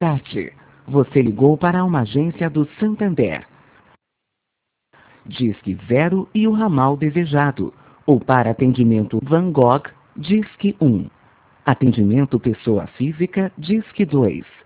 Tati, você ligou para uma agência do Santander. Disque 0 e o ramal desejado. Ou para atendimento Van Gogh, Disque 1. Atendimento pessoa física, Disque 2.